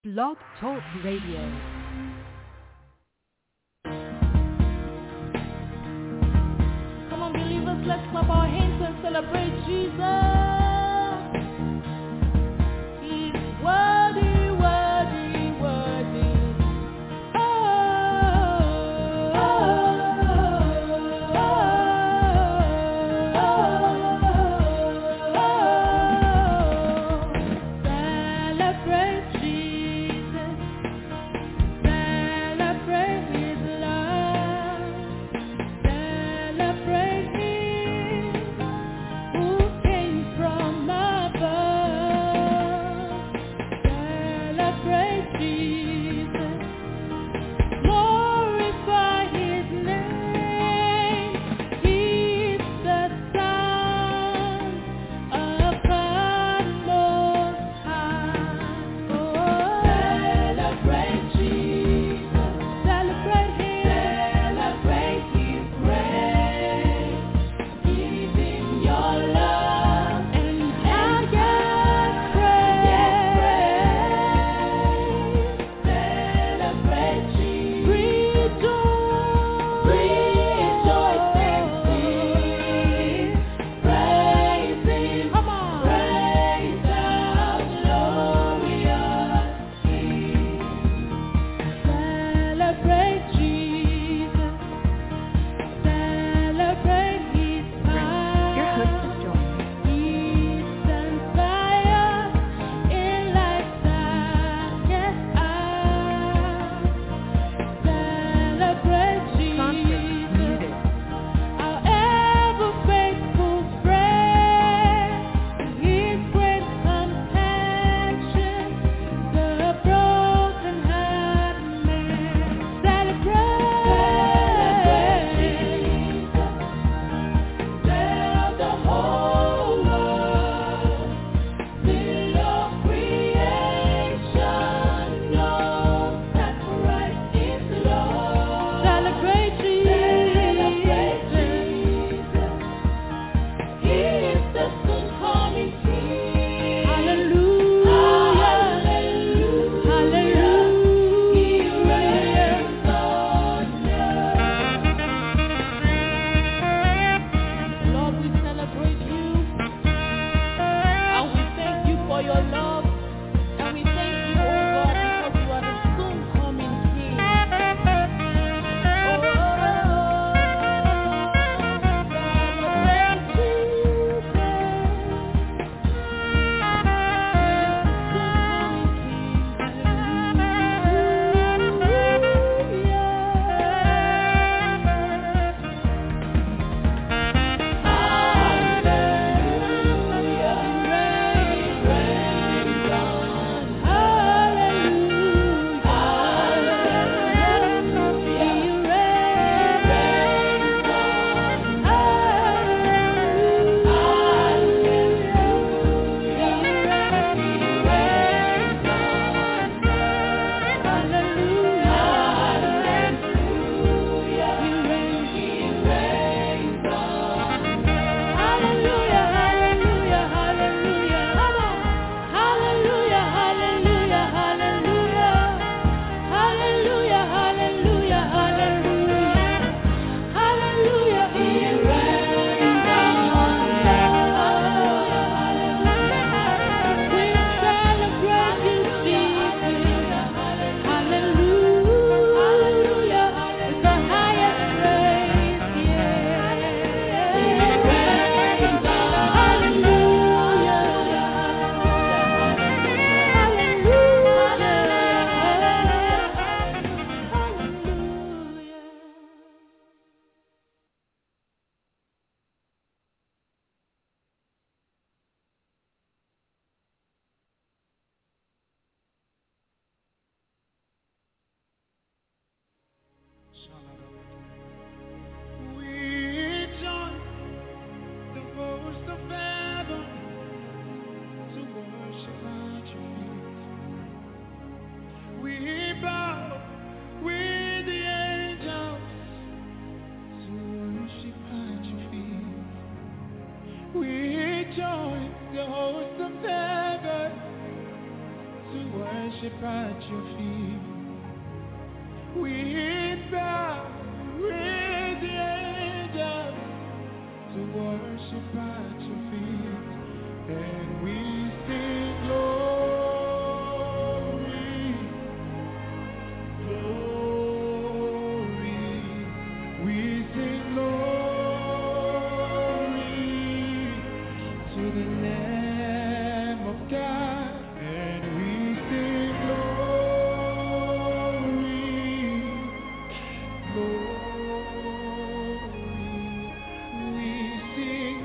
Blog Talk Radio. Come on, believers, let's clap our hands and celebrate Jesus. He's worthy, worthy, worthy. Oh, oh, celebrate Jesus. Celebrate His love. Celebrate Him who came from above. Celebrate Jesus. Glorify His name. He's the Son of God Most High. Oh, celebrate Jesus. Celebrate Him. Celebrate His grace. Give Him your love and give praise. at your feet. We bow with the angels to worship at your feet, and we sing glory, glory. We sing glory to the Lamb of God, and we sing glory, glory. We sing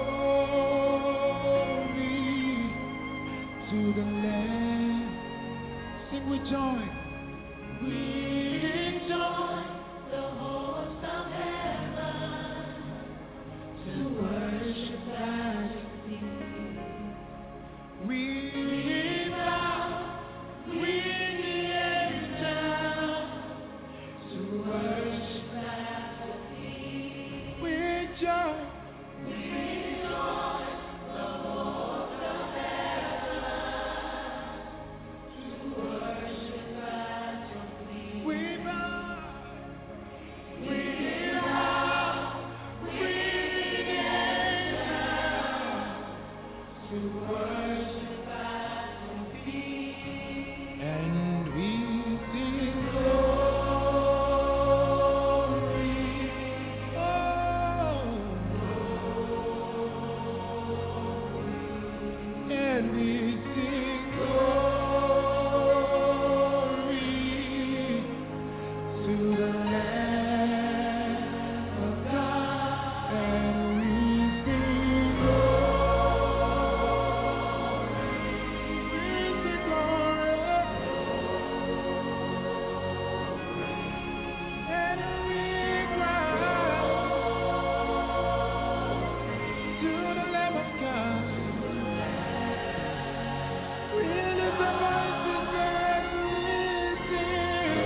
glory to the Lamb. Sing with joy. We join the host of heaven to worship at your feet. We bow with the angels to worship at your feet. We join the host of heaven to worship at your feet. We bow with the angels to worship at your feet, and we sing glory, oh, glory, and we sing glory to the Lamb of God, and we sing glory, and we cry to the Lamb of God. We lift our voices and we sing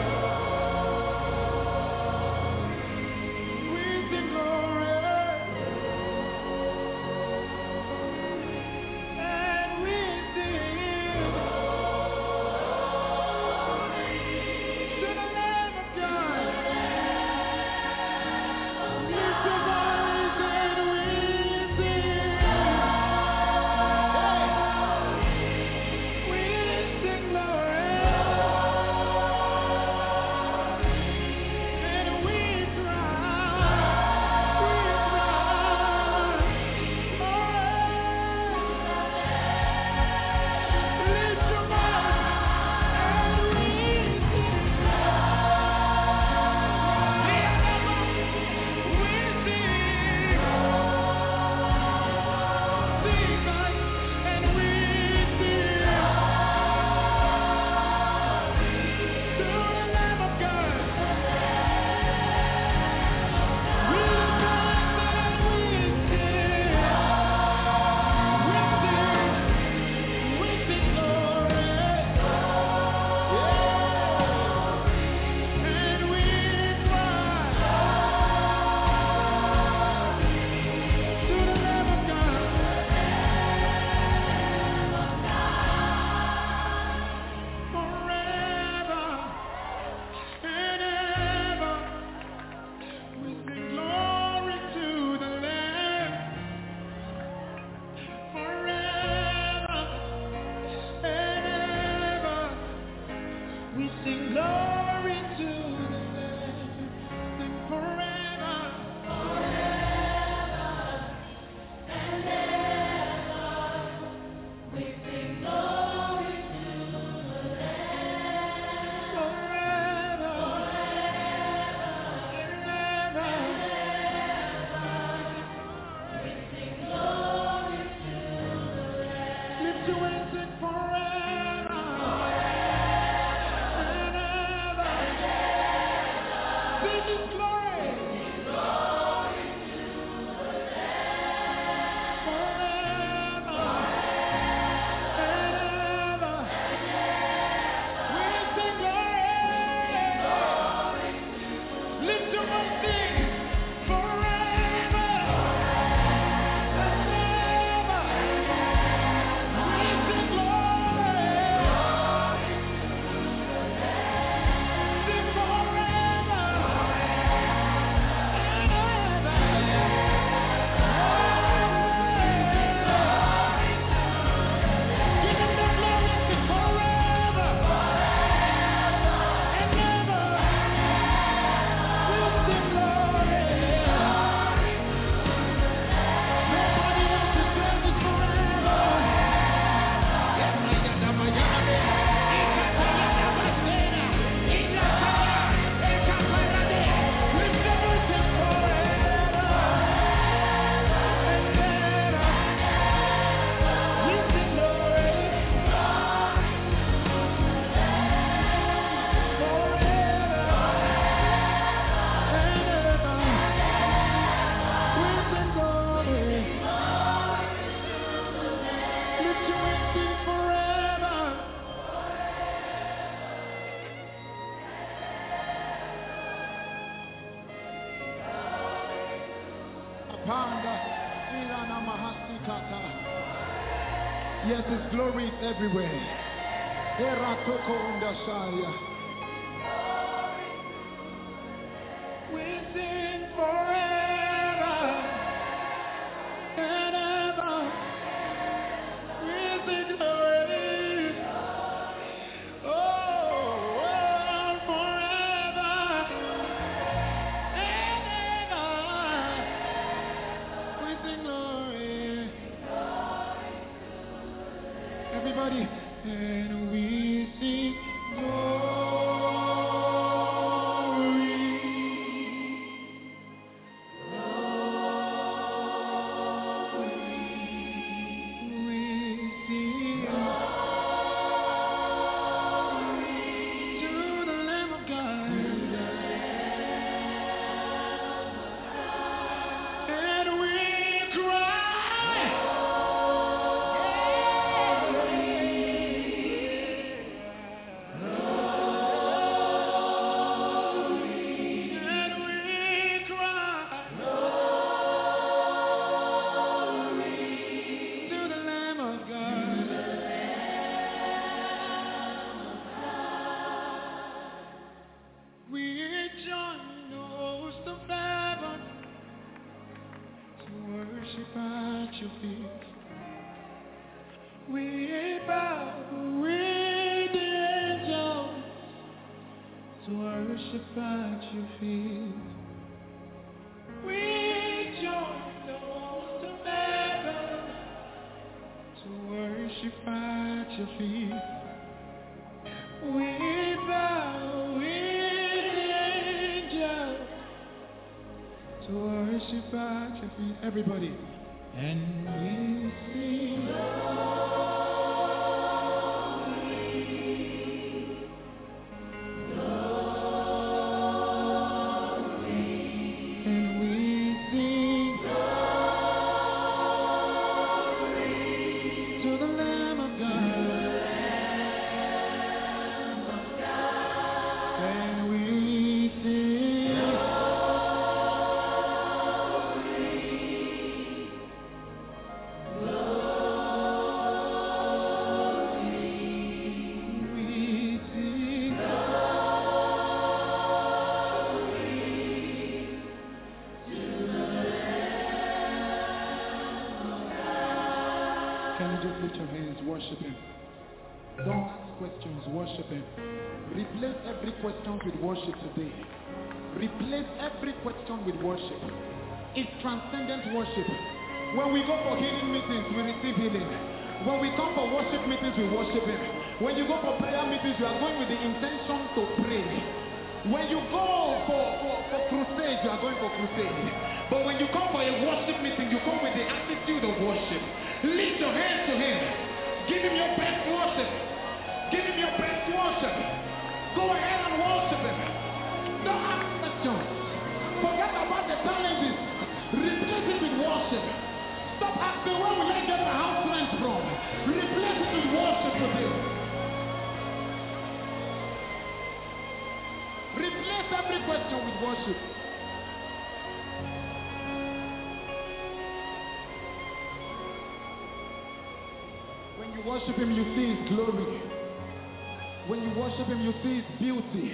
glory, and we sing to the Lamb of God. Lift your voice and we sing. We sing glory, and we cry, lift your voice and we sing. We sing glory to the Lamb, sing forever, forever and ever. We sing glory to the Lamb, forever, forever and ever. We sing glory to the Lamb. Lift your hands and forever. Panda, Irana Mahasikata. Yes, His glory is everywhere. Eratoko Undashaya. We sing forever and ever. We sing glory. Oh, forever and ever. We sing glory. Everybody, and we sing glory. We sing glory to the Lamb of God. And we cry. And we cry. To the Lamb of God. We join the host of heaven to worship at your feet. We bow with the angels to worship at your feet. We join the host of heaven to worship at your feet. We bow with the angels to worship at your feet. Everybody. And we sing and we sing to the Lamb of God. And we sing Can you just lift your hands, worship Him? Don't ask questions, worship Him. Replace every question with worship today. Replace every question with worship. It's transcendent worship. When we go for healing meetings, we receive healing. When we come for worship meetings, we worship Him. When you go for prayer meetings, you are going with the intention to pray. When you go for crusade, you are going for crusade. But when you come for a worship meeting, you come with the attitude of worship. Lift your hands to Him. Give Him your best worship. Give Him your best worship. Go ahead and worship Him. Don't ask questions. Forget about the challenges. Replace it with worship. Stop asking, where will I get my house rent from? Replace it with worship today. Replace every question with worship. When you worship Him, you see His glory. When you worship Him, you see His beauty.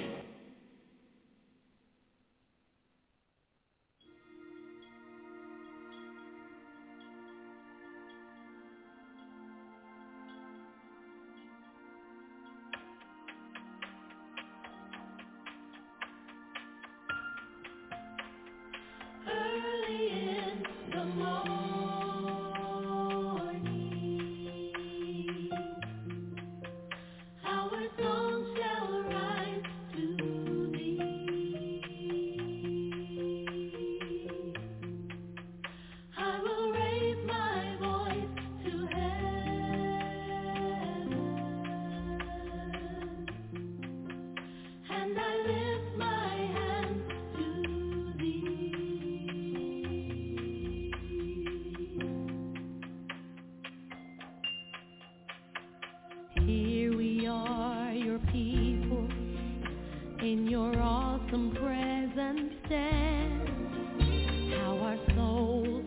Early in the morning, our song shall rise to Thee. I will raise my voice to heaven, and I lift my hands to Thee. Here we are, your people, in your awesome presence stand. How our souls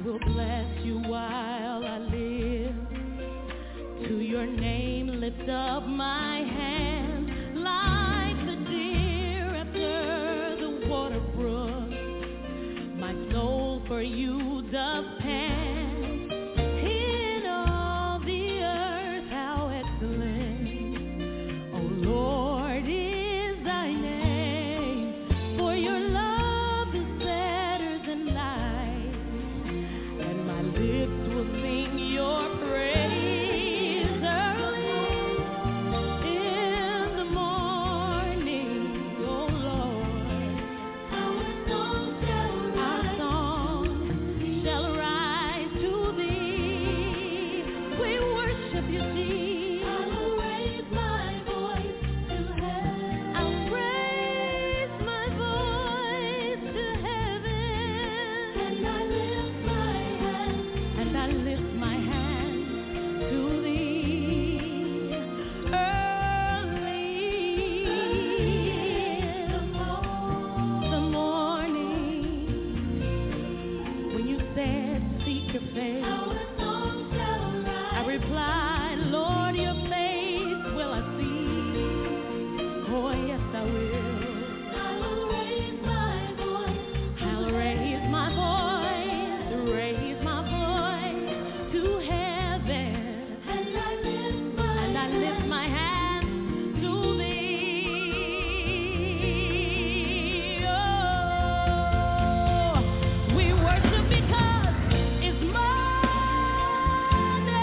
will bless you while I live. To your name lift up my hands like the deer after the water brook. My soul for you does pant. In all the earth how excellent, O Lord, is thy name. For your love is better than life, and my lips will sing your praise early in the morning, O Lord. Our song shall rise to thee. We worship you, Jesus. I will raise my voice to heaven. I'll raise my voice to heaven. And I lift my hands. And I lift my hands to thee. Early in the morning, when you said seek your face, I replied, Lord, your face will I see. Oh yes, I will. I'll raise my voice. I'll raise my voice to heaven. And I lift my hands to thee. Oh, we worship because it's morning.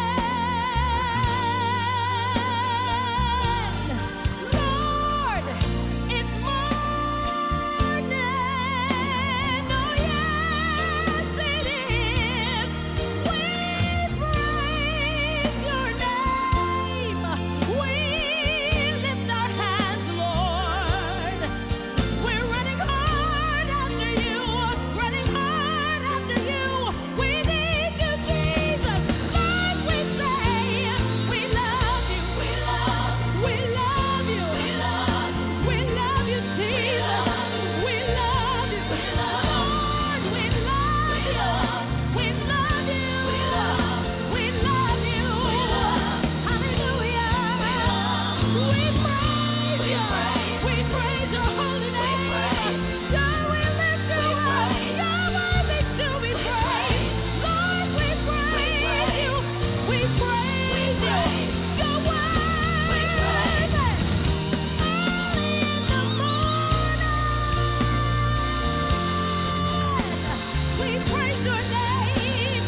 Lord, it's morning. Oh yes, it is. We praise your name. We lift our hands, Lord. We're running hard after you, running hard after you. We need you, Jesus. Lord, we say, we love you, we love you, we love you, Jesus. We love you, Lord, we love you, we love you, we love you. Hallelujah. We praise you. We praise your holy name. God, we lift you up. You're worthy to be praised. Lord, we praise you. We praise you. You're worthy. Early in the morning, we praise your name.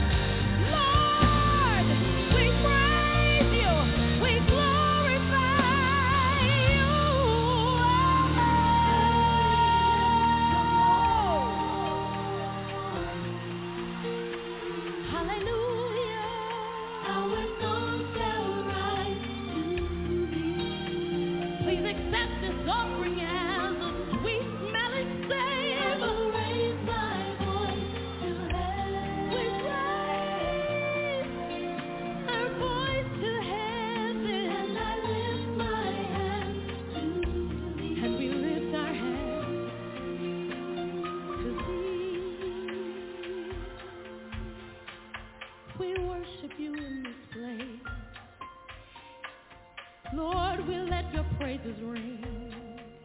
Lord, we praise you. We glorify you. Hallelujah. Our song shall rise to thee. Please accept this offering as a sweet smelling savor. I will raise my voice to heaven. We raise our voice to heaven. And I lift my hands to thee. And we lift our hands to thee. We worship you in this place. Lord, we let your praises ring.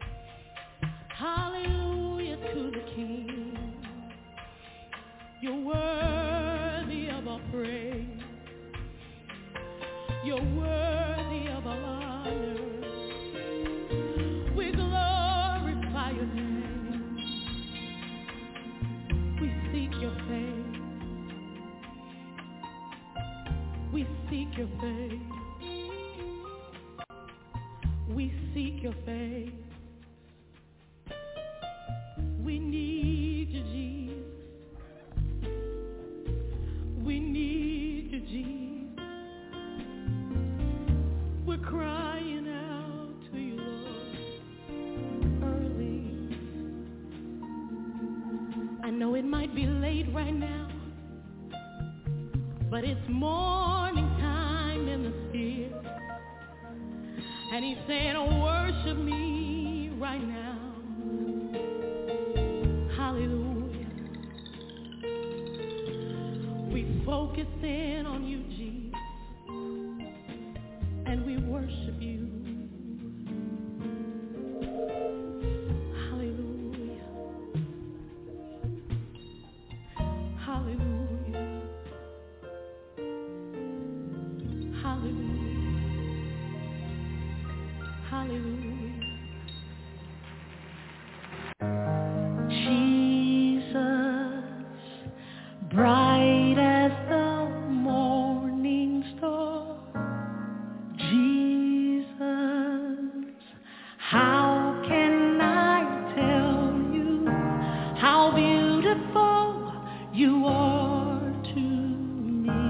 Hallelujah to the King. You're worthy of our praise. You're worthy of our honor. We glorify your name. We seek your face. We seek your face. We seek your face. We need you, Jesus. We need you, Jesus. We're crying out to you, Lord, early. I know it might be late right now, but it's morning time in the spirit. And he's saying, oh, worship me right now. Hallelujah. focus in on you, Jesus, and we worship you. Hallelujah. Hallelujah. Hallelujah. Hallelujah. Jesus, bright as the morning star. Jesus, how can I tell you how beautiful you are to me?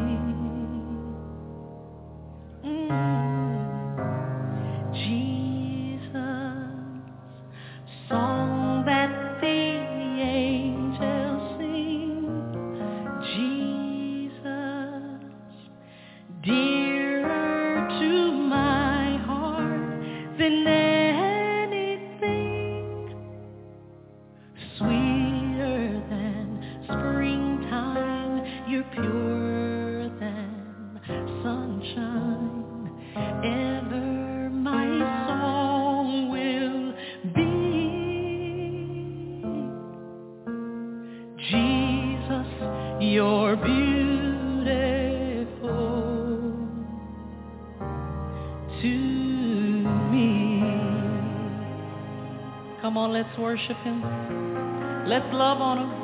Jesus, song that the angels sing. Jesus, dearer to my heart than anything, sweeter than springtime, you're purer than sunshine, ever my song will be. Jesus, you're beautiful to me. Come on, let's worship him. Let's love on him.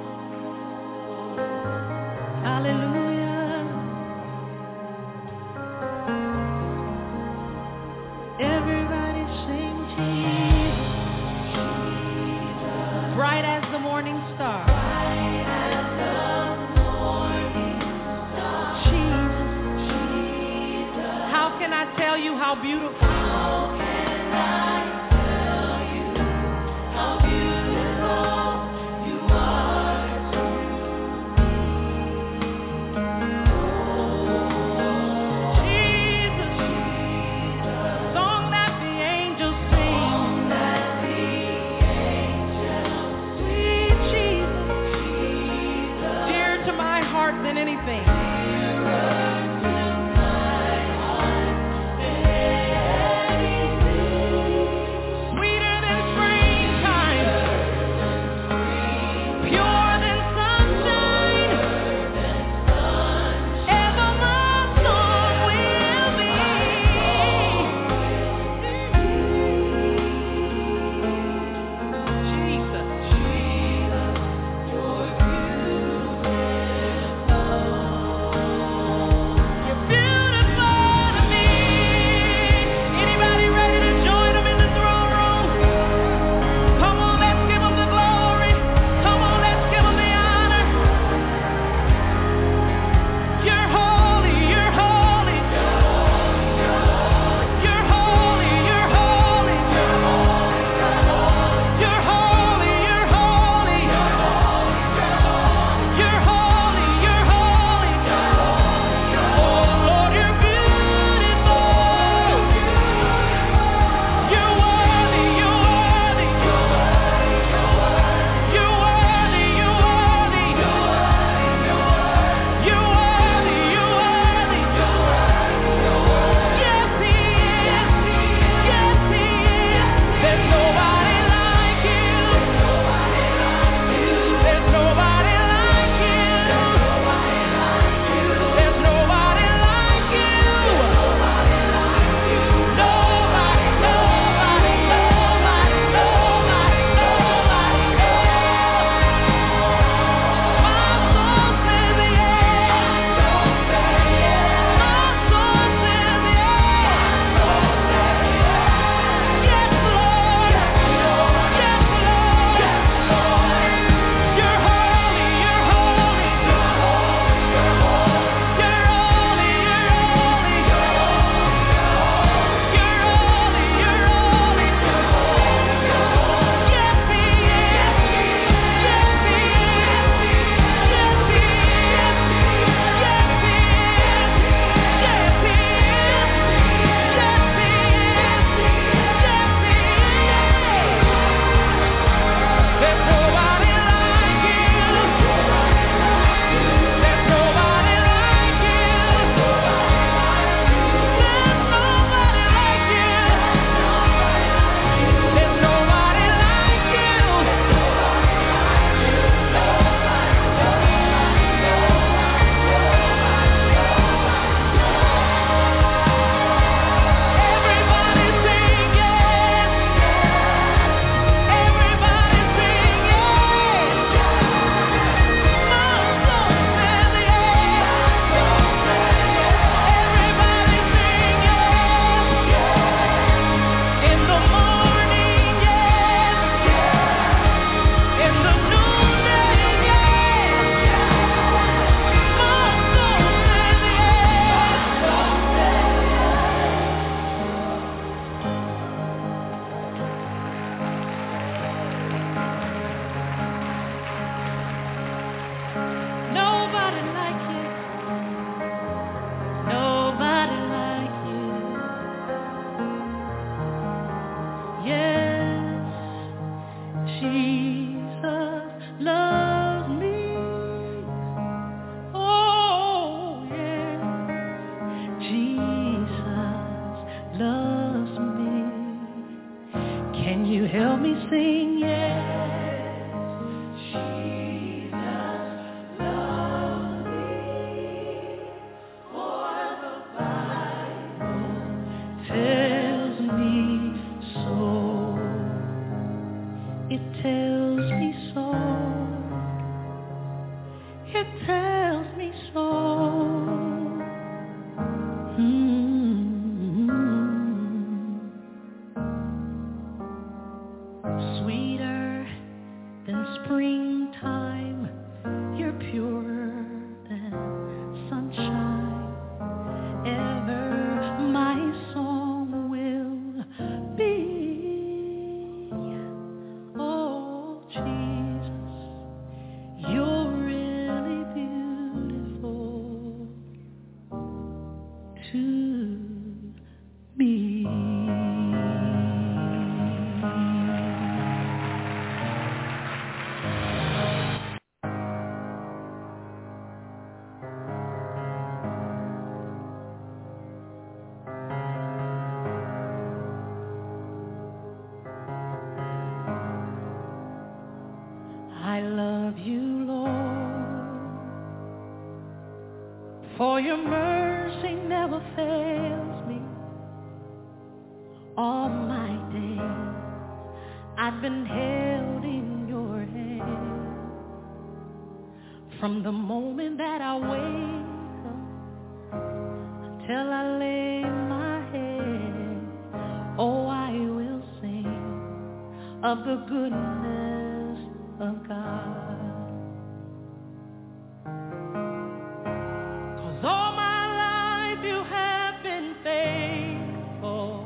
Hallelujah. Everybody sing Jesus. Bright as the morning star. Jesus. How can I tell you how beautiful you are? Jesus loves me. Oh, yeah. Jesus loves me. Can you help me sing? Yes. Jesus loves me. For the Bible tells me so. It tells me so. It tells me so. Sweeter than springtime, you're purer than sunshine. Ever my song will be. Oh, Jesus, you're really beautiful to me. I love you, Lord, for your mercy never fails me. All my days I've been held in your hand. From the moment that I wake up till I lay my head, oh, I will sing of the goodness of God. 'Cause all my life you have been faithful.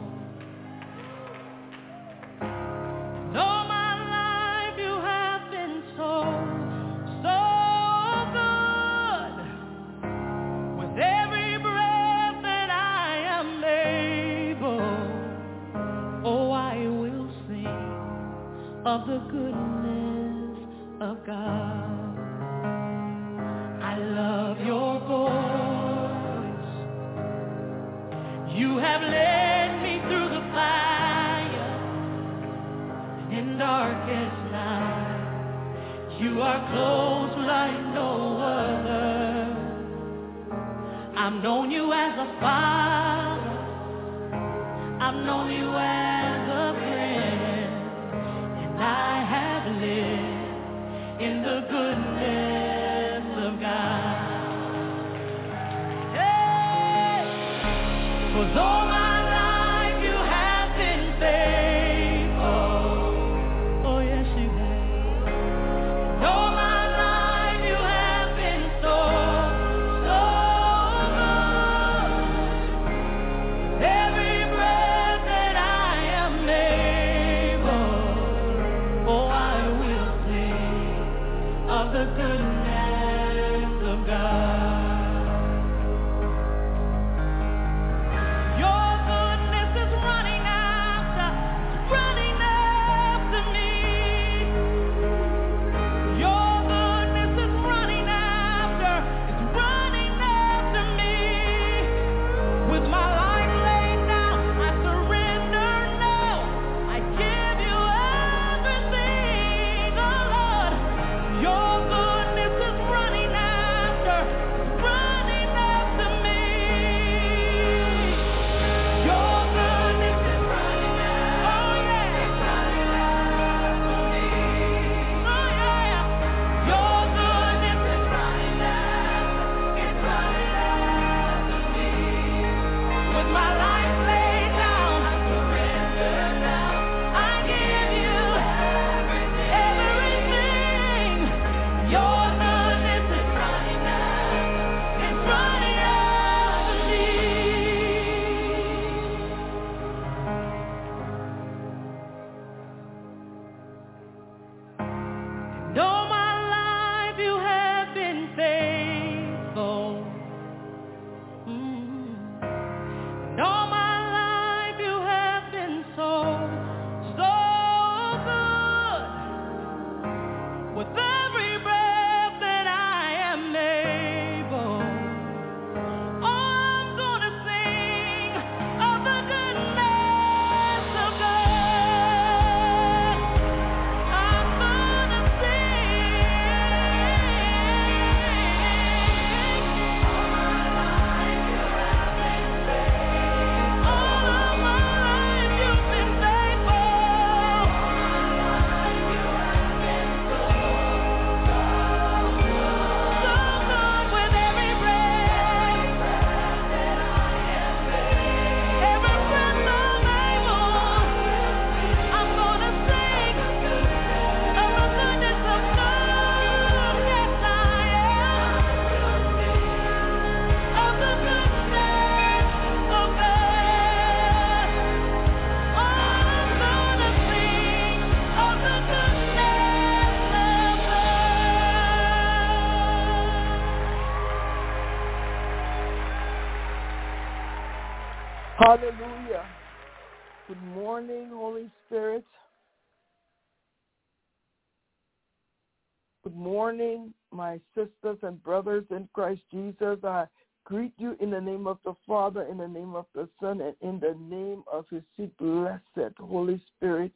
And all my life you have been so, so good. With every breath that I am able, oh, I will sing of the goodness of God. I love your voice. You have led me through the fire in darkest night. You are close like no other. I've known you as a father. I've known you as a friend. I have lived in the goodness of God. Hey! 'Cause all my life you have been faithful. Oh, yes, you have. And all my life you have been so, so good. Every breath that I Hallelujah. Good morning, Holy Spirit. Good morning, my sisters and brothers in Christ Jesus. I greet you in the name of the Father, in the name of the Son, and in the name of his sweet, blessed Holy Spirit.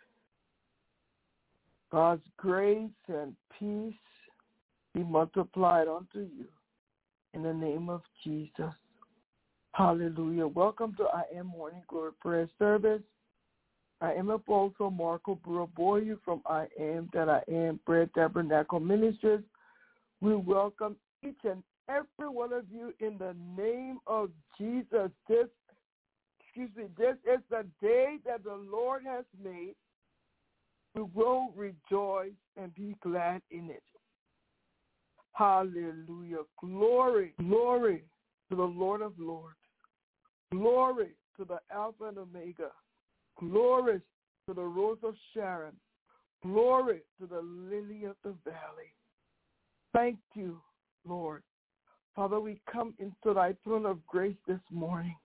God's grace and peace be multiplied unto you in the name of Jesus. Hallelujah. Welcome to I Am Morning Glory Prayer Service. I am Apostle Marco Buraboyu from I Am That I Am Prayer Tabernacle Ministries. We welcome each and every one of you in the name of Jesus. This is the day that the Lord has made. We will rejoice and be glad in it. Hallelujah. Glory, glory to the Lord of Lords. Glory to the Alpha and Omega. Glory to the Rose of Sharon. Glory to the Lily of the Valley. Thank you, Lord. Father, we come into thy throne of grace this morning.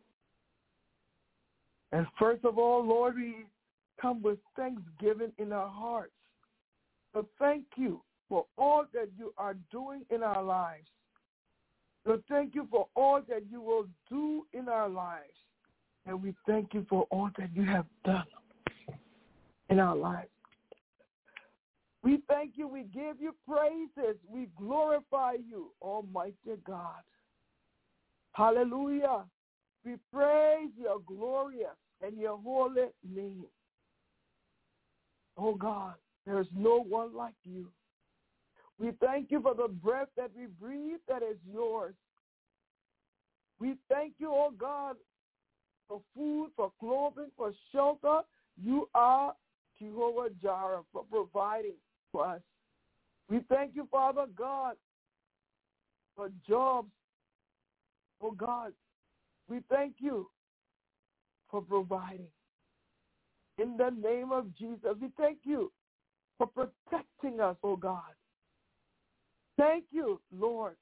And first of all, Lord, we come with thanksgiving in our hearts. So thank you for all that you are doing in our lives. So thank you for all that you will do in our lives. And we thank you for all that you have done in our lives. We thank you. We give you praises. We glorify you, Almighty God. Hallelujah. We praise your glorious and your holy name. Oh God, there is no one like you. We thank you for the breath that we breathe that is yours. We thank you, oh God, for food, for clothing, for shelter. You are Jehovah Jireh for providing for us. We thank you, Father God, for jobs. Oh God, we thank you for providing. In the name of Jesus, we thank you for protecting us, oh God. Thank you, Lord,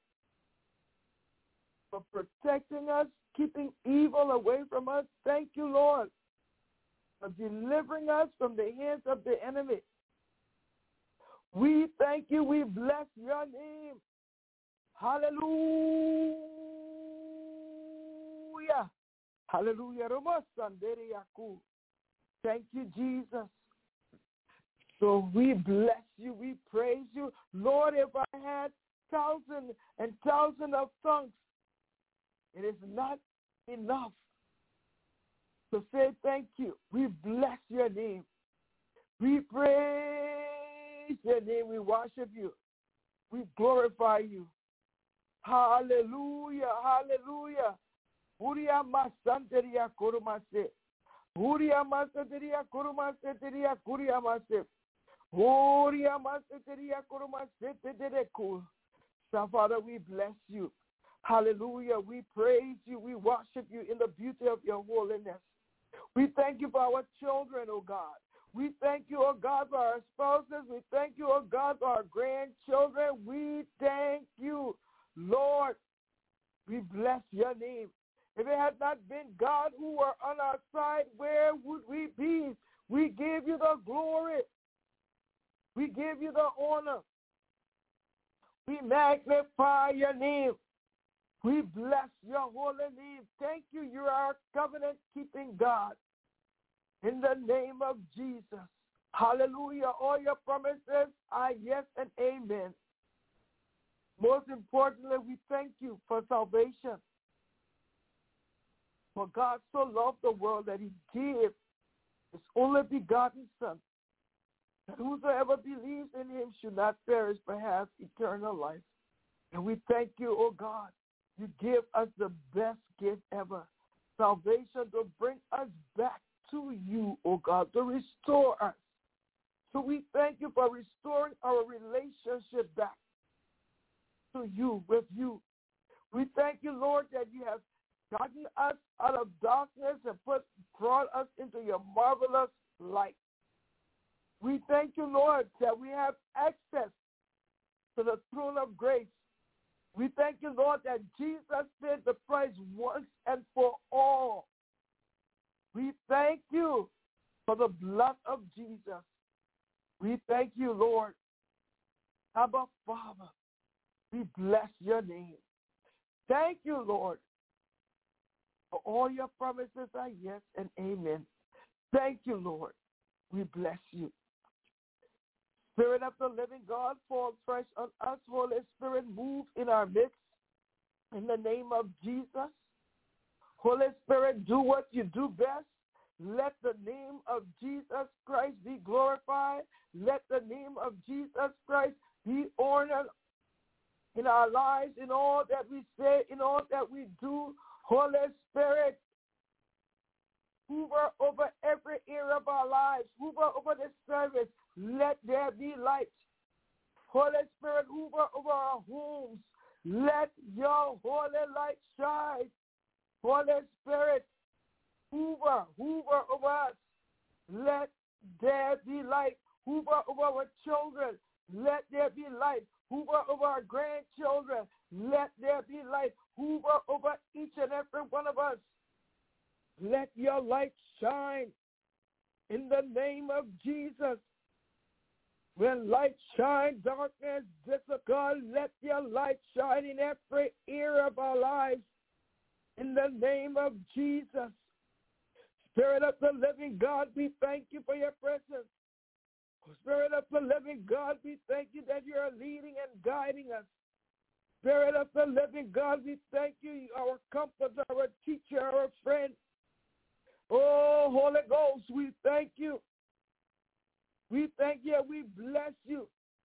for protecting us, keeping evil away from us. Thank you, Lord, for delivering us from the hands of the enemy. We thank you. We bless your name. Hallelujah. Hallelujah. Thank you, Jesus. So we bless you. We praise you. Lord, if I had thousands and thousands of tongues, it is not enough to say thank you. We bless your name. We praise your name. We worship you. We glorify you. Hallelujah. Hallelujah. Uria masanteria kurumase. Uria masanteria kurumase teria kuria mase. Uria masanteria kurumase tedereku. So Father, we bless you. Hallelujah. We praise you. We worship you in the beauty of your holiness. We thank you for our children, oh God. We thank you, oh God, for our spouses. We thank you, oh God, for our grandchildren. We thank you, Lord. We bless your name. If it had not been God who were on our side, where would we be? We give you the glory. We give you the honor. We magnify your name. We bless your holy name. Thank you. You are a covenant-keeping God. In the name of Jesus. Hallelujah. All your promises are yes and amen. Most importantly, we thank you for salvation. For God so loved the world that he gave his only begotten Son, that whosoever believes in him should not perish but have eternal life. And we thank you, oh God. You give us the best gift ever, salvation, to bring us back to you, oh God, to restore us. So we thank you for restoring our relationship back to you, with you. We thank you, Lord, that you have gotten us out of darkness and brought us into your marvelous light. We thank you, Lord, that we have access to the throne of grace. We thank you, Lord, that Jesus paid the price once and for all We thank you for the blood of Jesus. We thank you, Lord. Abba, Father, we bless your name. Thank you, Lord, for all your promises are yes and amen. Thank you, Lord. We bless you. Spirit of the living God, fall fresh on us. Holy Spirit, move in our midst in the name of Jesus. Holy Spirit, do what you do best. Let the name of Jesus Christ be glorified. Let the name of Jesus Christ be honored in our lives, in all that we say, in all that we do. Holy Spirit, hover over every area of our lives. Hover over this service. Let there be light. Holy Spirit, hover over our homes. Let your holy light shine. Holy Spirit, hover over us. Let there be light. Hover over our children. Let there be light. Hoover over our grandchildren. Let there be light. Hoover over each and every one of us. Let your light shine in the name of Jesus. When light shines, darkness disappears. Let your light shine in every area of our lives. In the name of Jesus. Spirit of the living God, we thank you for your presence. Spirit of the living God, we thank you that you are leading and guiding us. Spirit of the living God, we thank you, our comforter, our teacher, our friend. Oh, Holy Ghost, we thank you. We thank you and we bless you.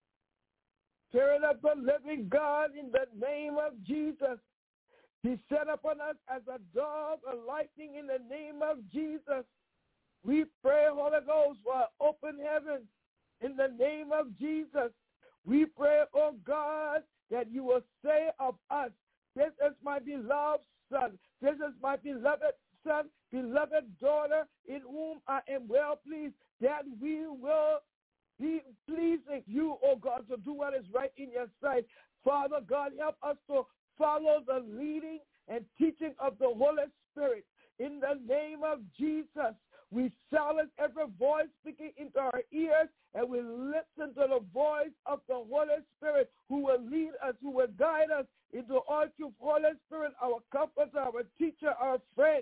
Spirit of the living God, in the name of Jesus, he set upon us as a dove, a lightning in the name of Jesus. We pray, Holy Ghost, for open heaven. In the name of Jesus, we pray, oh God, that you will say of us, this is my beloved son, this is my beloved son, beloved daughter, in whom I am well pleased, that we will be pleasing you, oh God, to do what is right in your sight. Father God, help us to follow the leading and teaching of the Holy Spirit. In the name of Jesus, we silence every voice speaking into our ears, and we listen to the voice of the Holy Spirit who will lead us, who will guide us into all truth. Holy Spirit, our comforter, our teacher, our friend.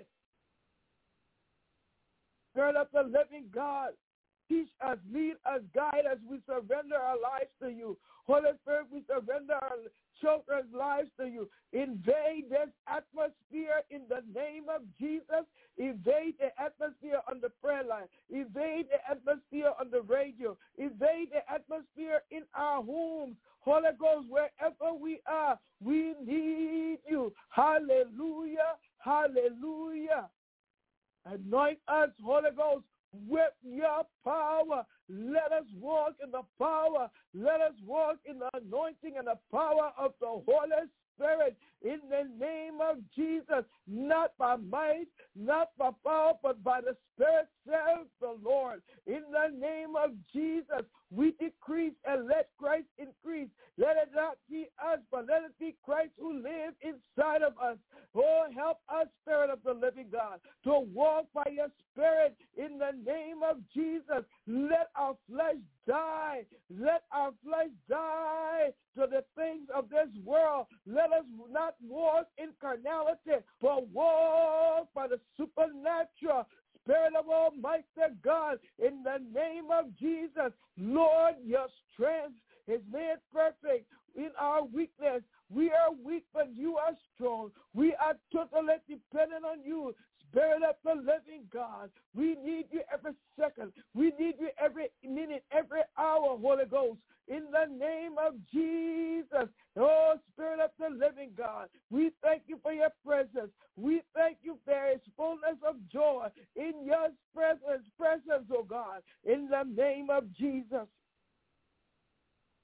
Spirit of the living God, teach us, lead us, guide us. We surrender our lives to you. Holy Spirit, we surrender our children's lives to you. Invade this atmosphere in the name of Jesus. Invade the atmosphere on the prayer line. Invade the atmosphere on the radio. Invade the atmosphere in our homes. Holy Ghost, wherever we are, we need you. Hallelujah, hallelujah. Anoint us, Holy Ghost, with your power. Let us walk in the power. Let us walk in the anointing and the power of the Holy Spirit in the name of Jesus, not by might, not by power, but by the Spirit, says the Lord. In the name of Jesus, we decrease and let Christ increase. Let it not be us, but let it be Christ who lives inside of us. Oh, help us, Spirit of the living God, to walk by your Spirit in the name of Jesus. Let our flesh die. Let our flesh die to the things of this world. Let us not walk in carnality, but walk by the supernatural Spirit of Almighty God, in the name of Jesus. Lord, your strength is made perfect in our weakness. We are weak, but you are strong. We are totally dependent on you, Spirit of the living God. We need you every second. We need you every minute, every hour, Holy Ghost. In the name of Jesus, oh, Spirit of the living God, we thank you for your presence. We thank you there is fullness of joy in your presence, oh God, in the name of Jesus.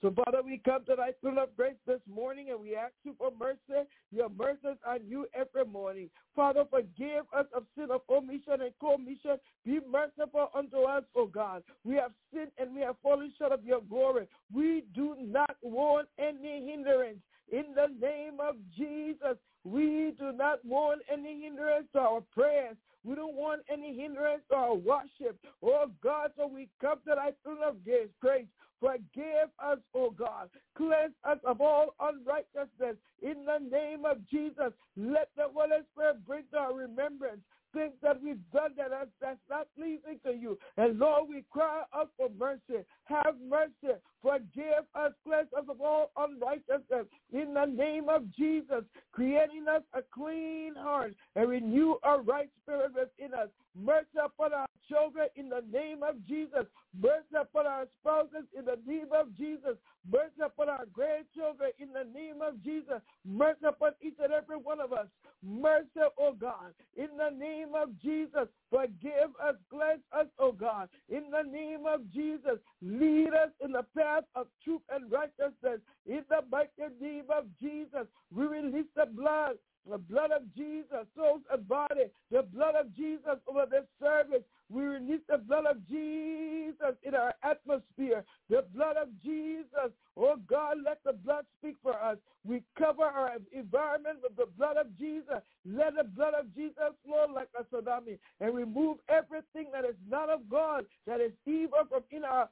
So, Father, we come to thy throne of grace this morning, and we ask you for mercy. Your mercies are new every morning. Father, forgive us of sin of omission and commission. Be merciful unto us, O God. We have sinned and we have fallen short of your glory. We do not want any hindrance. In the name of Jesus, we do not want any hindrance to our prayers. We don't want any hindrance to our worship. Oh God, so we come to thy throne of grace. Forgive us, O God. Cleanse us of all unrighteousness. In the name of Jesus, let the Holy Spirit bring to our remembrance things that we've done that's not pleasing to you. And Lord, we cry out for mercy. Have mercy. Forgive us. Cleanse us of all unrighteousness. In the name of Jesus, creating us a clean heart and renew a right spirit within us. Mercy upon our children in the name of Jesus. Mercy upon our spouses in the name of Jesus. Mercy upon our grandchildren in the name of Jesus. Mercy upon each and every one of us. Mercy, O God, in the name of Jesus. Forgive us, cleanse us, O God, in the name of Jesus. Lead us in the path of truth and righteousness. In the mighty name of Jesus, we release the blood of Jesus, souls and body, the blood of Jesus over this service. We release the blood of Jesus in our atmosphere, the blood of Jesus. Oh God, let the blood speak for us. We cover our environment with the blood of Jesus. Let the blood of Jesus flow like a tsunami and remove everything that is not of God, that is evil from in our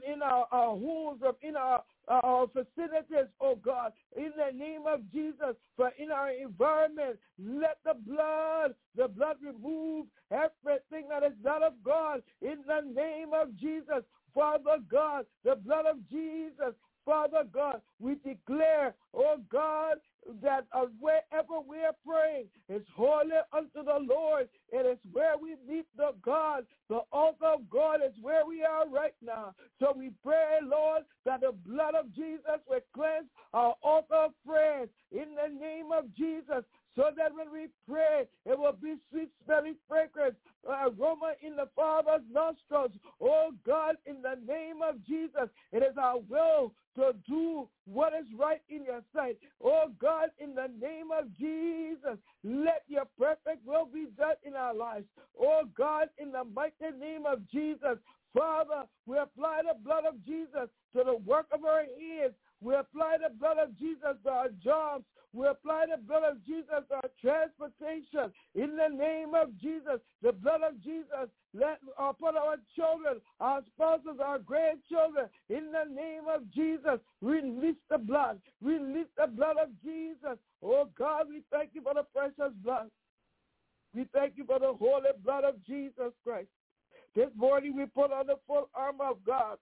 homes, from in our facilities, oh God, in the name of Jesus, for in our environment, let the blood remove everything that is not of God, in the name of Jesus. Father God, the blood of Jesus, Father God, we declare, oh God, that wherever we are praying is holy unto the Lord. It is where we meet the God. The altar of God is where we are right now. So we pray, Lord, that the blood of Jesus will cleanse our altar of prayers in the name of Jesus, so that when we pray, it will be sweet-smelling fragrance, aroma in the Father's nostrils. Oh God, in the name of Jesus, it is our will to do what is right in your sight. Oh God, in the name of Jesus, let your perfect will be done in our lives. Oh God, in the mighty name of Jesus, Father, we apply the blood of Jesus to the work of our hands. We apply the blood of Jesus to our jobs. We apply the blood of Jesus to our transportation. In the name of Jesus, the blood of Jesus upon our children, our spouses, our grandchildren. In the name of Jesus, release the blood. Release the blood of Jesus. Oh God, we thank you for the precious blood. We thank you for the holy blood of Jesus Christ. This morning we put on the full armor of God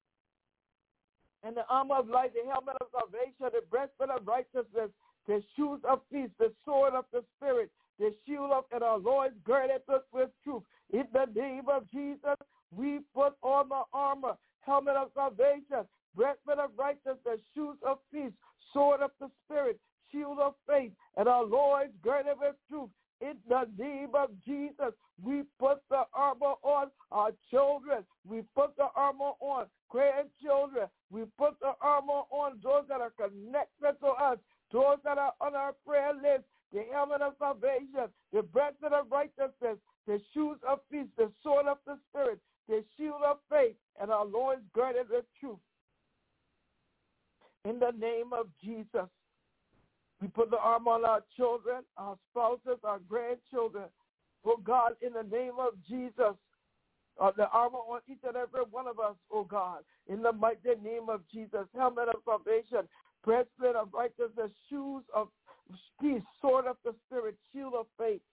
and the armor of light, the helmet of salvation, the breastplate of righteousness, the shoes of peace, the sword of the Spirit, the shield of and our Lord girded us with truth. In the name of Jesus, we put on the armor, helmet of salvation, breastplate of righteousness, shoes of peace, sword of the Spirit, shield of faith, and our Lord girded with truth. In the name of Jesus, we put the armor on our children. We put the armor on grandchildren. We put the armor on those that are connected to us, those that are on our prayer list, the helmet of salvation, the breastplate of righteousness, the shoes of peace, the sword of the Spirit, the shield of faith, and our loins girded with truth. In the name of Jesus, we put the armor on our children, our spouses, our grandchildren. Oh God, in the name of Jesus, the armor on each and every one of us, oh God, in the mighty name of Jesus, helmet of salvation, breastplate of righteousness, shoes of peace, sword of the Spirit, shield of faith,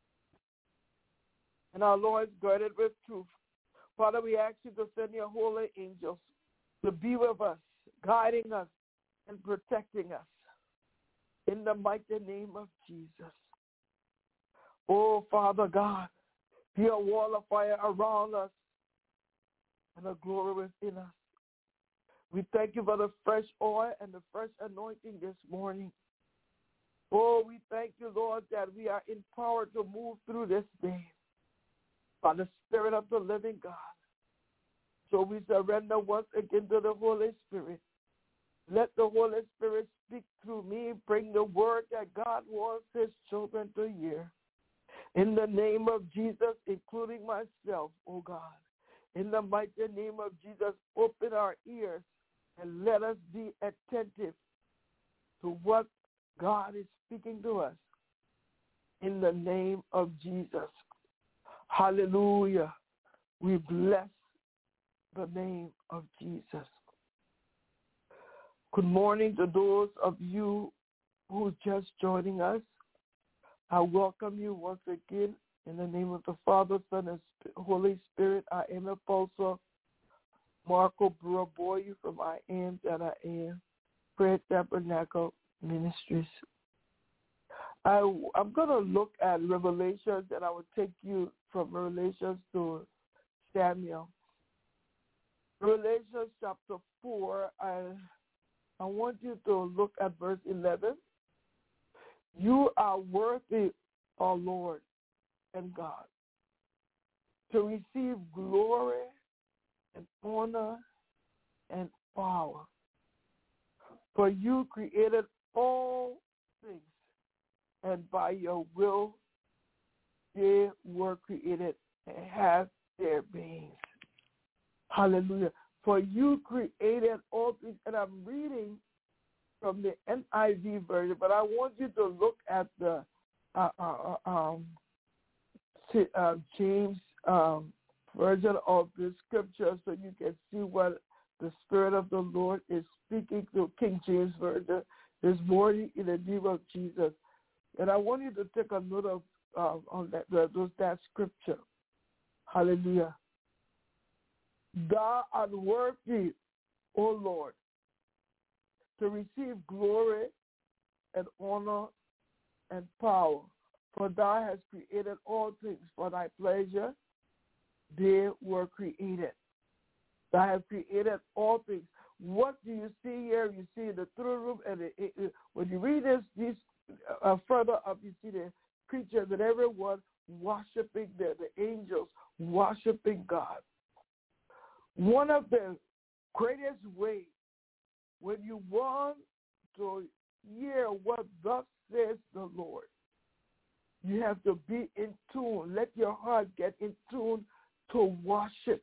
and our loins girded with truth. Father, we ask you to send your holy angels to be with us, guiding us and protecting us. In the mighty name of Jesus. Oh, Father God, be a wall of fire around us and a glory within us. We thank you for the fresh oil and the fresh anointing this morning. Oh, we thank you, Lord, that we are empowered to move through this day by the Spirit of the living God. So we surrender once again to the Holy Spirit Let the Holy Spirit speak through me, bring the word that God wants his children to hear. In the name of Jesus, including myself, oh God. In the mighty name of Jesus, open our ears and let us be attentive to what God is speaking to us. In the name of Jesus. Hallelujah. We bless the name of Jesus. Good morning to those of you who are just joining us. I welcome you once again in the name of the Father, Son, and Holy Spirit. I am Apostle Marco Buraboy from I Am That I Am, Prayer Tabernacle Ministries. I'm going to look at Revelations, and I will take you from Revelations to Samuel. Revelations chapter 4, I want you to look at verse 11. You are worthy, O Lord and God, to receive glory and honor and power. For you created all things, and by your will they were created and have their beings. Hallelujah. For you created all things, and I'm reading from the NIV version, but I want you to look at the James version of the scripture so you can see what the Spirit of the Lord is speaking through King James version this morning in the name of Jesus. And I want you to take a note of on that scripture. Hallelujah. Thou art worthy, O Lord, to receive glory and honor and power. For thou hast created all things for thy pleasure. They were created. Thou hast created all things. What do you see here? You see the throne room, and when you read these further up, you see the creatures and everyone worshiping the angels, worshiping God. One of the greatest ways when you want to hear what thus says the Lord, you have to be in tune. Let your heart get in tune to worship.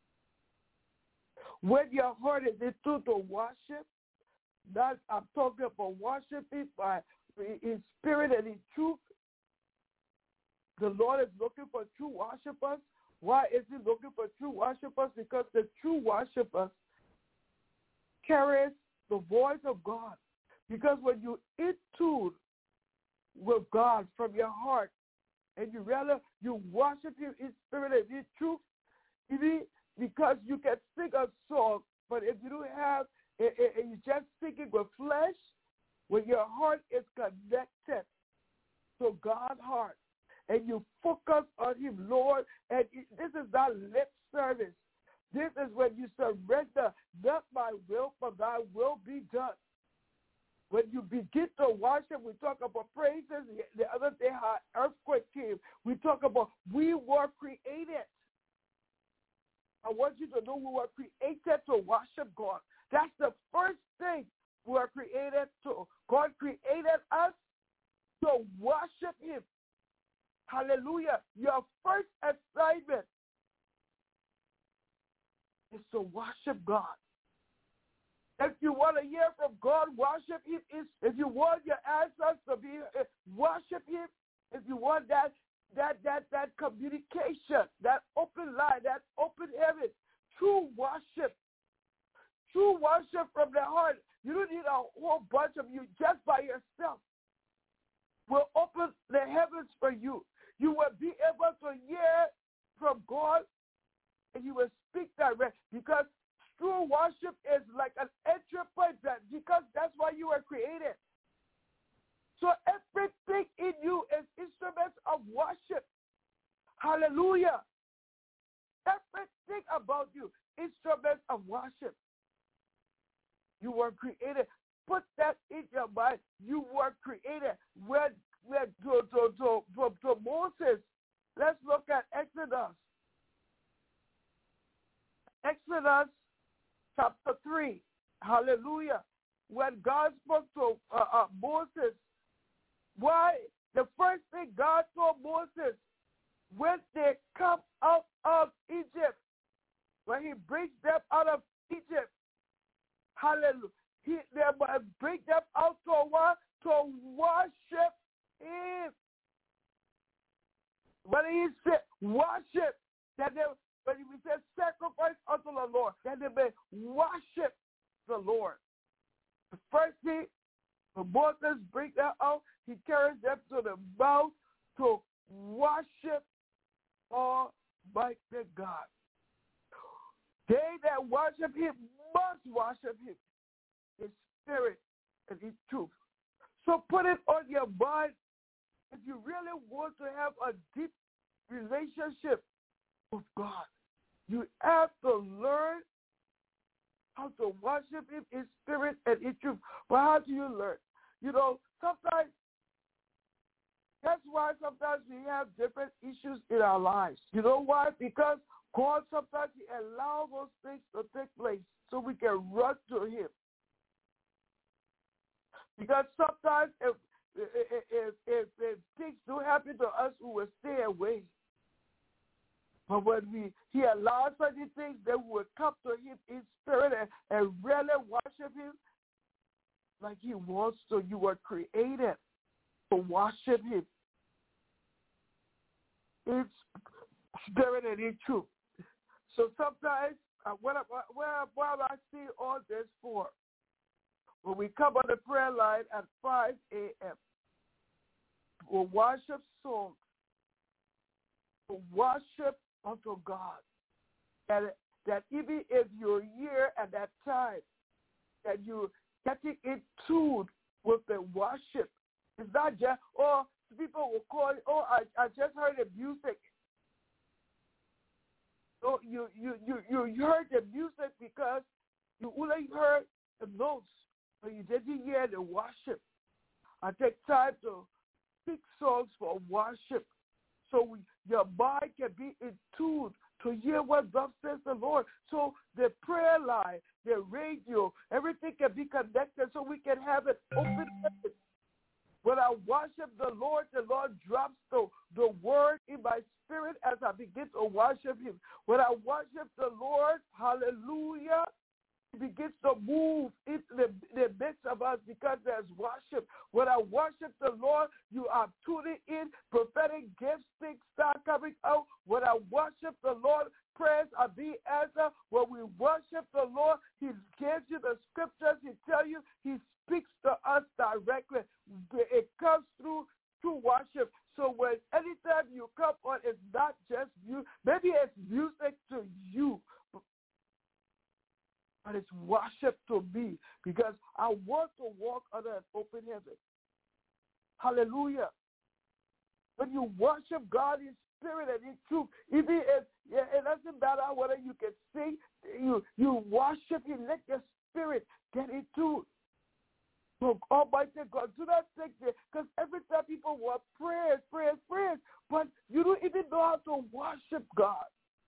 When your heart is in tune to worship, that I'm talking about worshiping in spirit and in truth. The Lord is looking for true worshipers. Why is he looking for true worshipers? Because the true worshipers carries the voice of God. Because when you in tune with God from your heart, and you worship him in spirit and in truth, because you can sing a song, but if you don't have, and you just singing with flesh, when your heart is connected to God's heart, and you focus on him, Lord, and this is not lip service. This is when you surrender, not my will, but thy will be done. When you begin to worship, we talk about praises. The other day, how earthquake came. We talk about we were created. I want you to know we were created to worship God. That's the first thing we were created to. God created us to worship him. Hallelujah. Your first assignment is to worship God. If you want to hear from God, worship him. If you want your answers to be, worship him. If you want that communication, that open line, that open heaven, true worship from the heart. You don't need a whole bunch of you just by yourself. Will open the heavens for you. You will be able to hear from God, and you will speak direct, because true worship is like an entry point, because that's why you were created. So everything in you is instruments of worship. Hallelujah. Everything about you, instruments of worship. You were created. Put that in your mind. You were created. To Moses, let's look at Exodus. Exodus chapter 3. Hallelujah. when God spoke to Moses, why the first thing God told Moses when they come out of Egypt, when he brings them out of Egypt, hallelujah, they bring them out to what? To worship him. When he said worship, that they, when he said sacrifice unto the Lord, that they may worship the Lord. The first thing, when Moses brings them out, he carries them to the mount to worship Almighty God. They that worship him must worship him in spirit and in truth. So put it on your mind. If you really want to have a deep relationship with God, you have to learn how to worship him in spirit and in truth. But how do you learn? You know, sometimes, that's why sometimes we have different issues in our lives. You know why? Because God sometimes he allows those things to take place so we can run to him. Because sometimes if things do happen to us, we will stay away. But when he allows certain things, then we will come to him in spirit and really worship him like he wants to. You were created to worship him in spirit and in truth. So sometimes, what I see all this for, when we come on the prayer line at 5 a.m., we'll worship songs, we'll worship unto God. That even if you're here at that time, that you're getting in tune with the worship. It's not just, people will call it, I just heard the music. So you heard the music because you only heard the notes, but you didn't hear the worship. I take time to pick songs for worship so your mind can be in tune to hear what God says the Lord. So the prayer line, the radio, everything can be connected so we can have it open. When I worship the Lord drops the word in my spirit as I begin to worship him. When I worship the Lord, hallelujah, he begins to move into the midst of us because there's worship. When I worship the Lord, you are tuning in, prophetic gifts, things start coming out. When I worship the Lord, prayers are being answered. When we worship the Lord, he gives you the scriptures, he tells you, he speaks to us directly. It comes through worship. So when anytime you come on, it's not just you. Maybe it's music to you, but it's worship to me because I want to walk under an open heaven. Hallelujah. When you worship God in spirit and in truth, even if it doesn't matter whether you can sing, you worship him. Let your spirit get into it. So Almighty God, do not think that, because every time people want prayers, but you don't even know how to worship God.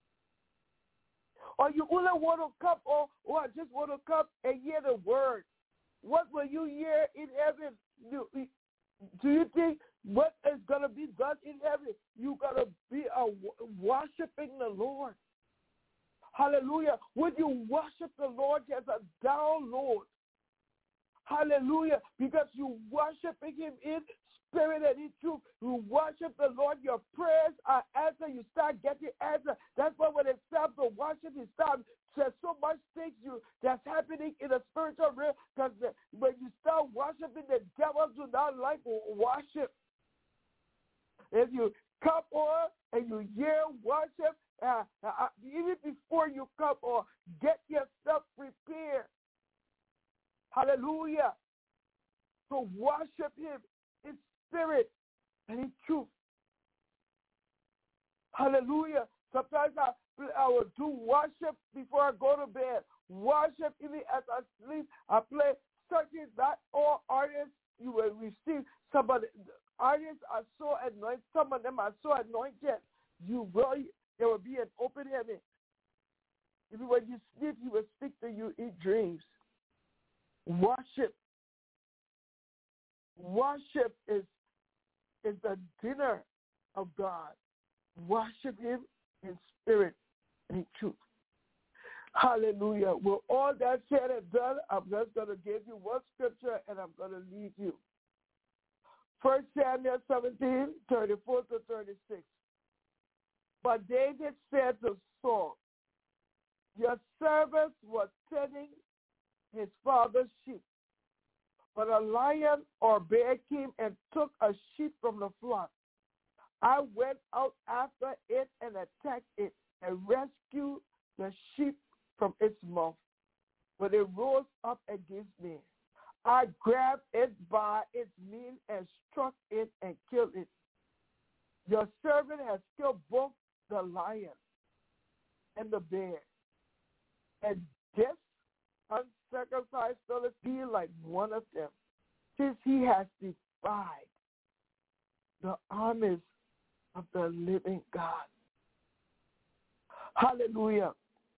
Or you only want to come, or I just want to come and hear the word. What will you hear in heaven? Do you think what is going to be done in heaven? You're going to be worshiping the Lord. Hallelujah. When you worship the Lord, there's a download. Hallelujah. Because you worshiping him in spirit and in truth. You worship the Lord. Your prayers are answered. You start getting answered. That's why when it's time to worship, you start. There's so much things that's happening in the spiritual realm. Because when you start worshiping, the devil do not like worship. If you come on and you hear worship, even before you come on, get yourself prepared. Hallelujah. To worship him in spirit and in truth. Hallelujah. Sometimes I will do worship before I go to bed. Worship even as I sleep. I play certain, not all artists you will receive. Some of the artists are so anointed. Some of them are so anointed. There will be an open heaven. Even when you sleep, he will speak to you in dreams. Worship is the dinner of God. Worship him in spirit and in truth. Hallelujah. With all that said and done, I'm just going to give you one scripture and I'm going to leave you. 1 Samuel 17, 34 to 36. But David said to Saul, your servants were tending his father's sheep. But a lion or bear came and took a sheep from the flock. I went out after it and attacked it and rescued the sheep from its mouth. But it rose up against me. I grabbed it by its mane and struck it and killed it. Your servant has killed both the lion and the bear. And this uncircumcised Philistine like one of them, since he has defied the armies of the living God. Hallelujah.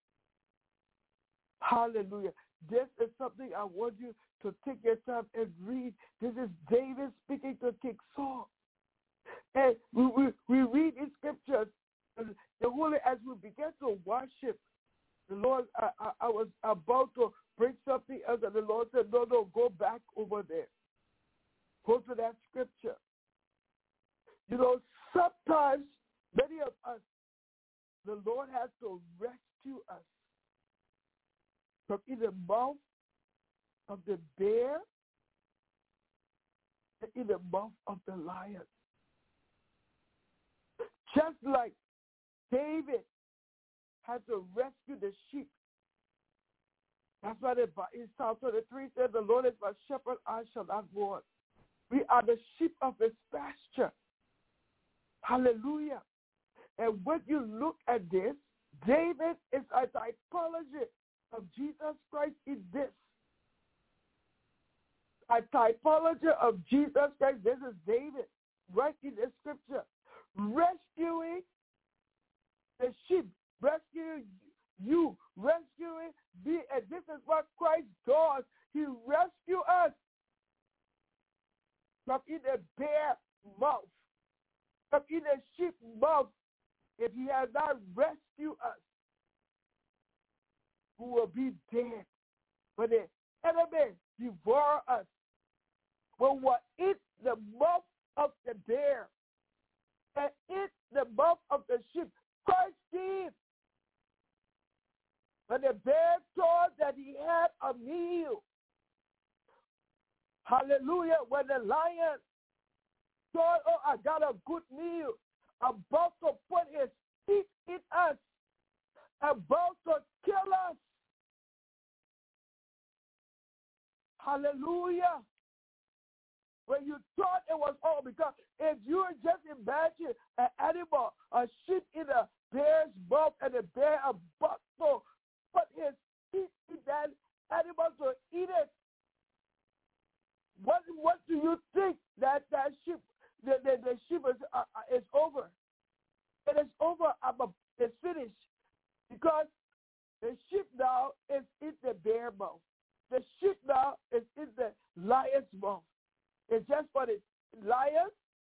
Hallelujah. This is something I want you to take your time and read. This is David speaking to King Saul. And we read in scriptures, the Holy, as we begin to worship the Lord, I was about to bring something else, and the Lord said, no, go back over there. Go to that scripture. You know, sometimes, many of us, the Lord has to rescue us from in the mouth of the bear and in the mouth of the lion. Just like David had to rescue the sheep. That's why in Psalm 23 said, the Lord is my shepherd, I shall not want. We are the sheep of his pasture. Hallelujah. And when you look at this, David is a typology of Jesus Christ in this. A typology of Jesus Christ. This is David right in the scripture. Rescuing the sheep. Rescuing you. Rescuing me. And this is what Christ does. He rescues us from in the bear mouth. From in the sheep mouth. If he has not rescued us, we will be dead. When the enemy devour us, when we eat the mouth of the bear and eat the mouth of the sheep, Christ came. When the bear thought that he had a meal, hallelujah, when the lion thought, oh, I got a good meal, about to put his teeth in us, about to kill us. Hallelujah. When you thought it was all, because if you just imagine an animal, a sheep in a bear's mouth, and the bear about to put his teeth in that animal to eat it, what do you think that sheep, the sheep is over? It is over. It's finished. Because the sheep now is in the bear mouth. The sheep now is in the lion's mouth. It's just for the lion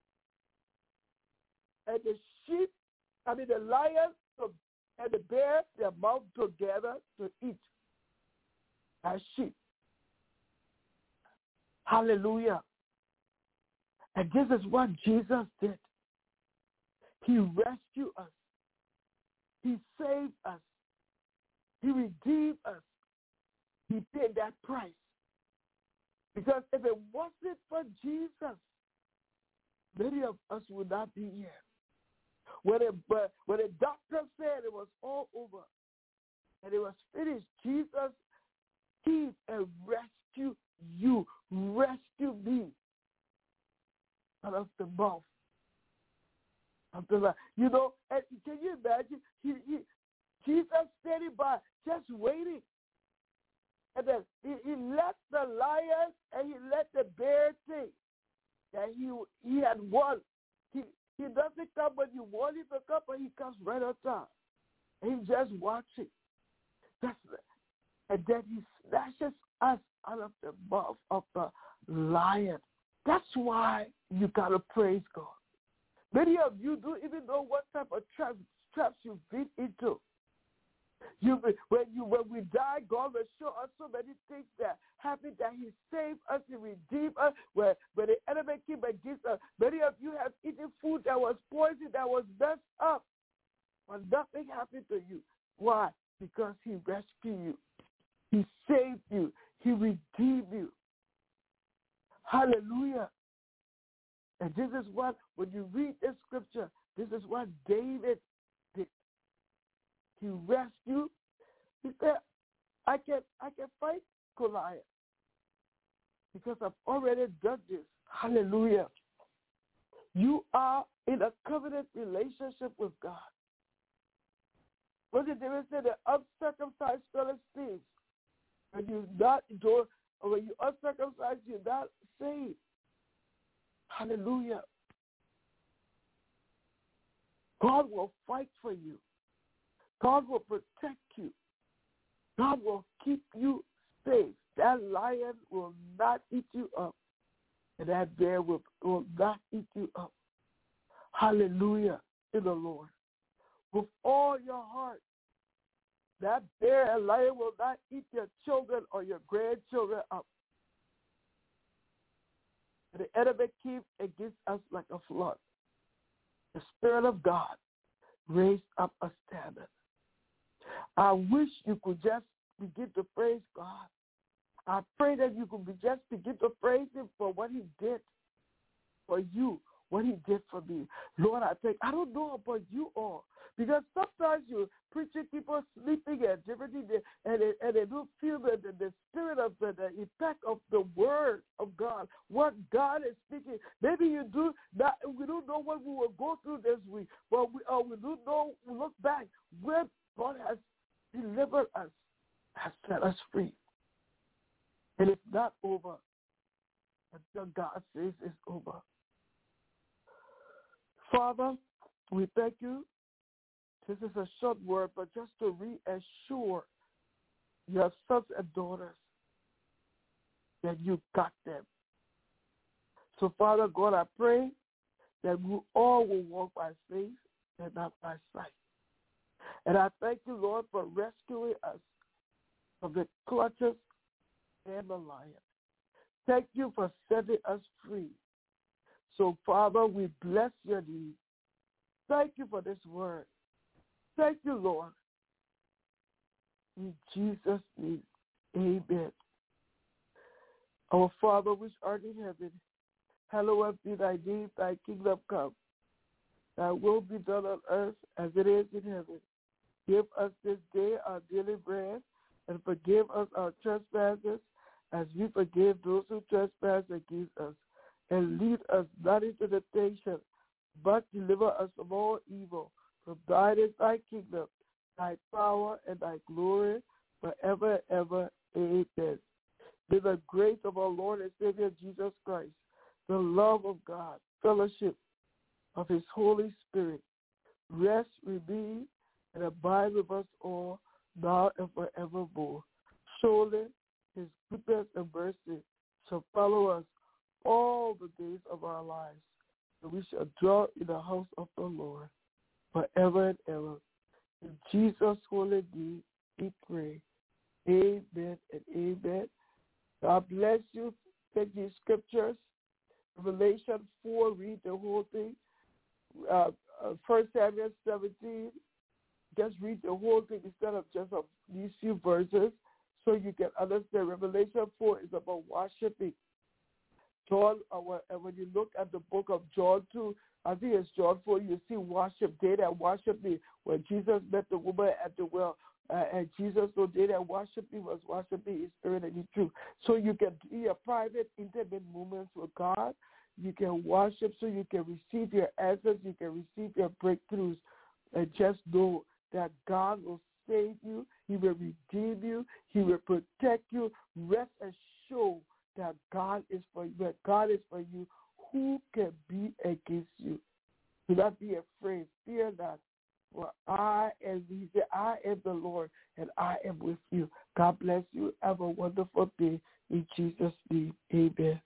and the sheep, the lion and the bear, their mouth together to eat as sheep. Hallelujah. And this is what Jesus did. He rescued us. He saved us. He redeemed us. He paid that price. Because if it wasn't for Jesus, many of us would not be here. When the doctor said it was all over and it was finished, Jesus came and rescued you, rescued me out of the mouth of the lion. You know, and can you imagine? Jesus standing by, just waiting. And then he let the lion and he let the bear think that he had won. He doesn't come when you want him to come, but he comes right on time. And he's just watching. And then he snatches us out of the mouth of the lion. That's why you got to praise God. Many of you don't even know what type of traps you've been into. When we die, God will show us so many things that happen, that He saved us, He redeemed us. When the enemy came against us, many of you have eaten food that was poisoned, that was messed up, but nothing happened to you. Why? Because He rescued you. He saved you. He redeemed you. Hallelujah. And this is what, when you read this scripture, this is what David did. He rescued. He said, I can fight Goliath because I've already done this. Hallelujah. You are in a covenant relationship with God. What did David say? The uncircumcised Philistines, when you uncircumcised, you're not saved. Hallelujah. God will fight for you. God will protect you. God will keep you safe. That lion will not eat you up. And that bear will not eat you up. Hallelujah in the Lord. With all your heart, that bear and lion will not eat your children or your grandchildren up. And the enemy came against us like a flood. The Spirit of God raised up a standard. I wish you could just begin to praise God. I pray that you could just begin to praise Him for what He did for you, what He did for me. Lord, I don't know about you all, because sometimes you're preaching, people sleeping and different things, and they don't feel the spirit of the effect of the word of God, what God is speaking. Maybe you do not. We don't know what we will go through this week, but we don't know. We look back where God has delivered us, has set us free. And it's not over until God says it's over. Father, we thank you. This is a short word, but just to reassure your sons and daughters that you got them. So, Father God, I pray that we all will walk by faith and not by sight. And I thank you, Lord, for rescuing us from the clutches and the lion. Thank you for setting us free. So, Father, we bless your name. Thank you for this word. Thank you, Lord. In Jesus' name, amen. Our Father, which art in heaven, hallowed be thy name, thy kingdom come. Thy will be done on earth as it is in heaven. Give us this day our daily bread, and forgive us our trespasses, as we forgive those who trespass against us. And lead us not into temptation, but deliver us from all evil. For thine is thy kingdom, thy power, and thy glory, forever and ever. Amen. May the grace of our Lord and Savior Jesus Christ, the love of God, fellowship of His Holy Spirit, rest, remain, and abide with us all, now and forevermore. Surely His goodness and mercy shall follow us all the days of our lives, and we shall dwell in the house of the Lord forever and ever. In Jesus' holy name we pray. Amen and amen. God bless you. Take these scriptures. Revelation 4, read the whole thing. 1 Samuel 17, just read the whole thing instead of just these few verses so you can understand. Revelation 4 is about worshiping. John, when you look at the book of John 2, I think it's John 4, you see worship, they that worship me. When Jesus met the woman at the well, and Jesus, so they that worship me was worshiping in spirit and in truth. So you can be a private, intimate moments with God. You can worship so you can receive your answers, you can receive your breakthroughs, and just know that God will save you, He will redeem you, He will protect you. Rest assured that God is for you. That God is for you. Who can be against you? Do not be afraid. Fear not. For He said, I am the Lord, and I am with you. God bless you. Have a wonderful day. In Jesus' name, amen.